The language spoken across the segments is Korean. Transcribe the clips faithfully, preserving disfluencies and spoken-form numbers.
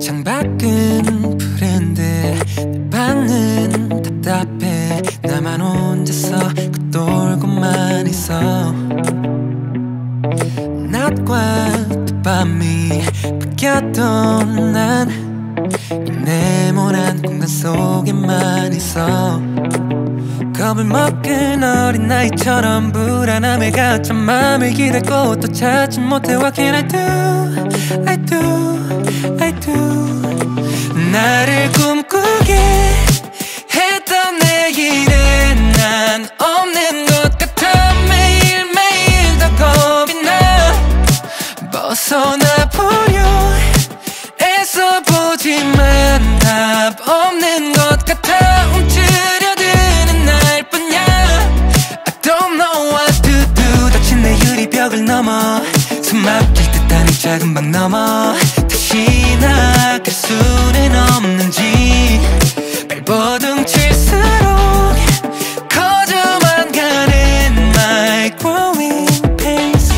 창밖은 푸른데 내 방은 답답해. 나만 혼자서 겉돌고만 있어. 낮과 또 밤이 바뀌었던 난 이 네모난 공간 속에만 있어. 겁을 먹은 어린아이처럼 불안함에 갇혀 맘을 기대고 또 찾지 못해. What can I do? I do, I do. 나를 꿈꾸게 했던 내일에 난 없는 것 같아. 매일매일 더 겁이 나. 벗어나 보려 애써 보지만 답 없는 것 같아. 움츠려드는 날뿐이야. I don't know what to do. 닫힌 내 유리벽을 넘어 숨 막힐 듯한 이 작은 방 넘어 다시 나갈 수는 없는지. 발버둥 칠수록 커져만 가는 my growing pains.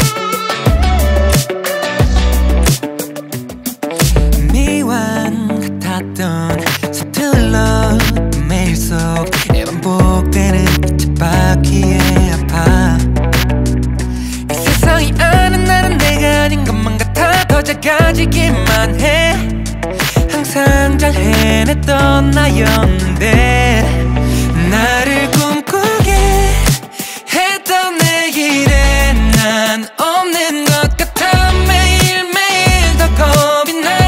미완 같았던 서툴러 매일 속에 반복되는 이 쳇바퀴에 아파. 이 세상이 아는 나는 내가 아닌 것만 같아. 더 작아지기만 해. 항상 잘 해냈던 나였는데 나를 꿈꾸게 했던 내일에 난 없는 것 같아. 매일매일 더 겁이 나.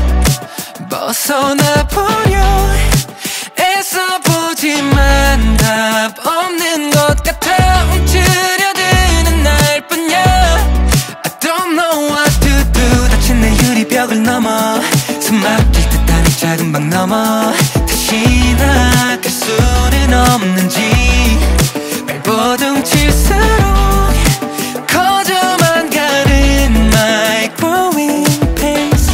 벗어나 보려 애써 보지만 답 없는 것 같아. 움츠려드는 날뿐이야. I don't know what to do. 닫힌 내 유리벽을 넘어 숨 막힐 듯한 이 작은 방 넘어 다시 나갈 수는 없는지. 발버둥 칠수록 커져만 가는 my growing pains.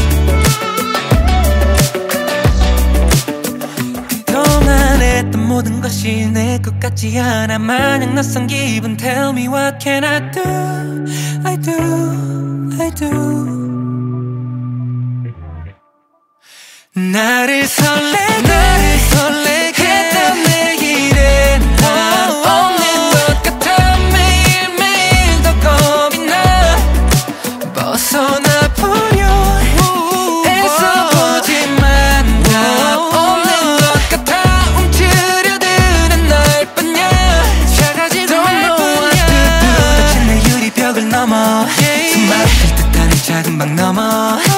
그동안 했던 모든 것이 내 것 같지 않아. 마냥 낯선 기분. Tell me what can I do? I do, I do. 나를 설레게, 나를 설레게 했던 내일에 난 없는 것 같아. 매일매일 더 겁이 나. 벗어나 보려 애써 보지만 답 없는 것 같아. 움츠려드는 날뿐이야. 작아지는 날뿐이야. 닫힌 내 유리벽을 넘어 숨 막힐 듯한 이 작은 방 넘어